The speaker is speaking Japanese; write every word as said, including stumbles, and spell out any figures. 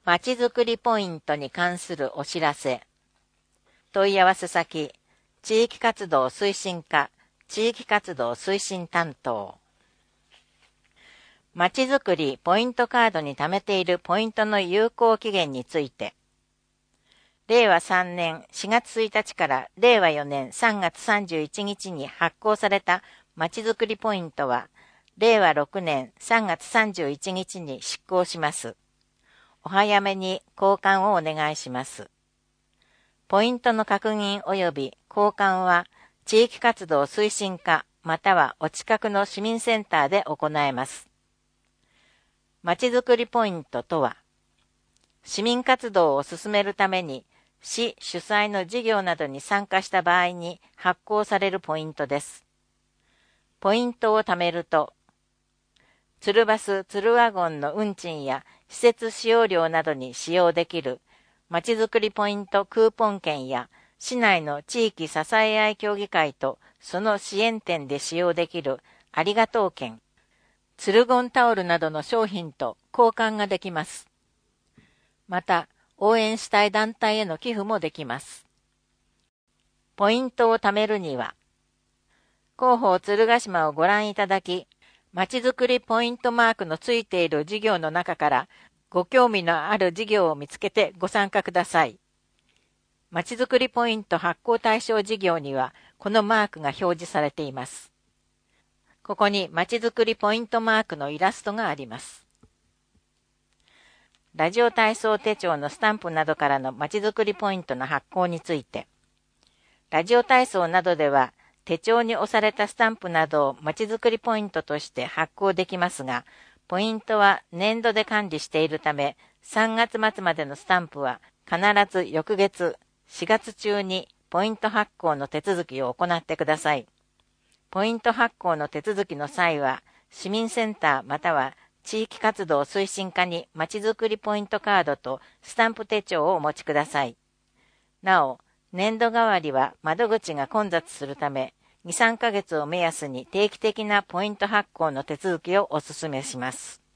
まちづくりポイントに関するお知らせ。問い合わせ先、地域活動推進課、地域活動推進担当。まちづくりポイントカードに貯めているポイントの有効期限について。れいわさんねんしがつついたちかられいわよねんさんがつさんじゅういちにちに発行されたまちづくりポイントは、れいわろくねんさんがつさんじゅういちにちに失効します。お早めに交換をお願いします。ポイントの確認及び交換は、地域活動推進課またはお近くの市民センターで行えます。まちづくりポイントとは、市民活動を進めるために、市主催の事業などに参加した場合に発行されるポイントです。ポイントを貯めると、ツルバス・ツルワゴンの運賃や施設使用料などに使用できるまちづくりポイントクーポン券や市内の地域支え合い協議会とその支援店で使用できるありがとう券、ツルゴンタオルなどの商品と交換ができます。また、応援したい団体への寄付もできます。ポイントを貯めるには、広報鶴ヶ島をご覧いただき、まちづくりポイントマークのついている事業の中からご興味のある事業を見つけてご参加ください。まちづくりポイント発行対象事業にはこのマークが表示されています。ここにまちづくりポイントマークのイラストがあります。ラジオ体操手帳のスタンプなどからのまちづくりポイントの発行について、ラジオ体操などでは手帳に押されたスタンプなどをまちづくりポイントとして発行できますが、ポイントは年度で管理しているため、さんがつまつまでのスタンプは必ず翌月しがつ中にポイント発行の手続きを行ってください。ポイント発行の手続きの際は、市民センターまたは地域活動推進課にまちづくりポイントカードとスタンプ手帳をお持ちください。なお、年度替わりは窓口が混雑するため、に、さんかげつを目安に定期的なポイント発行の手続きをお勧めします。